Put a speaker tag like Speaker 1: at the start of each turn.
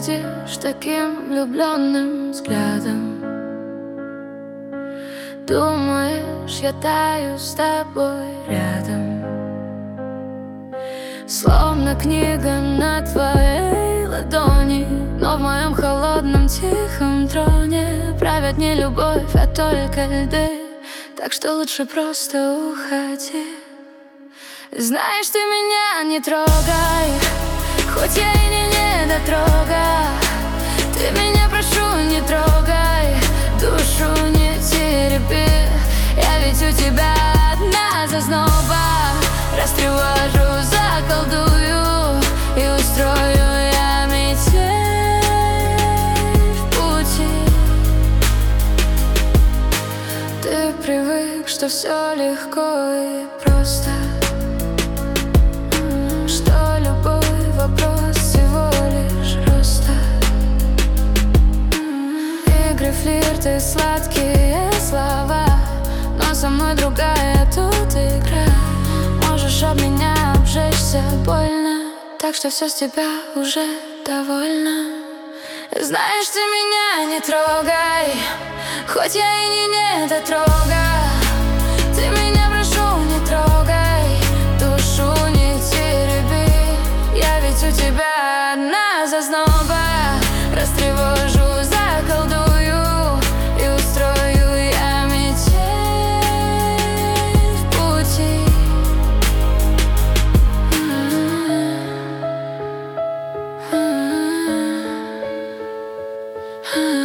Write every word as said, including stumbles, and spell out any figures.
Speaker 1: глядишь таким влюбленным взглядом. Думаешь, я таю с тобой рядом, словно книга на твоей ладони. Но в моем холодном тихом троне правят не любовь, а только льды. Так что лучше просто уходи. Знаешь, ты меня не трогай, хоть я и не недотрога. Ты меня, прошу, не трогай, душу не тереби. Я ведь у тебя одна зазноба. Растревожу, заколдую и устрою я метель в пути. Ты привык, что все легко и просто, что любой вопрос всего лишь роста. Игры, флирты, сладкие слова, но со мной другая тут игра. Можешь об меня обжечься больно, так что все с тебя уже довольно. Знаешь, ты меня не трогай, хоть я и не недотрога. Ты меня, прошу, не трогай, душу не тереби. Я ведь у тебя одна зазноба. Растревожу, заколдую и устрою я метель в пути. Mm-hmm.